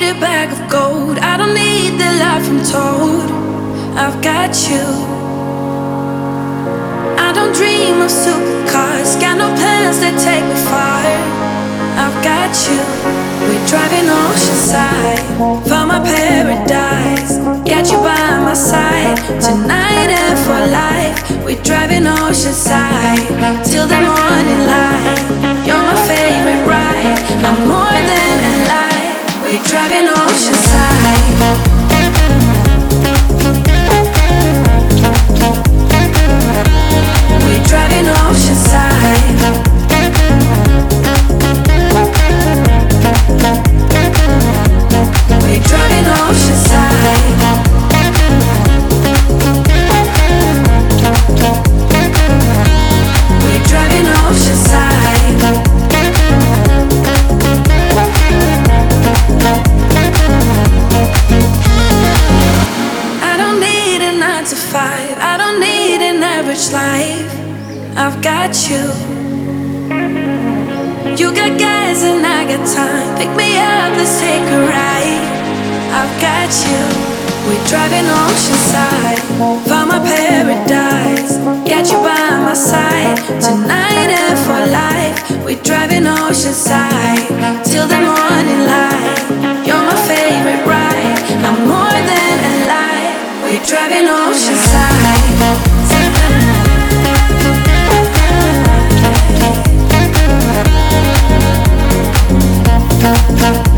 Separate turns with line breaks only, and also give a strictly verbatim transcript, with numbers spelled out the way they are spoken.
a bag of gold. I don't need the life I'm told. I've got you. I don't dream of supercars. Got no plans that take me far. I've got you. We're driving oceanside. Found my paradise. Got you by my side. Tonight and for life. We're driving oceanside. Till the morning light. You're my favorite ride. I'm more than alive. We're driving oceanside. We're driving oceanside. We're driving oceanside. We're driving oceanside. I don't need a nine to five. I don't need an average life. I've got you. You got gas and I got time. Pick me up, let's take a ride. I've got you. We're driving oceanside. Found my paradise. Got you by my side. Tonight and for life. We're driving oceanside. Till the morning light. You're my favorite ride. I'm more than alive. We're driving oceanside. We'll be right back.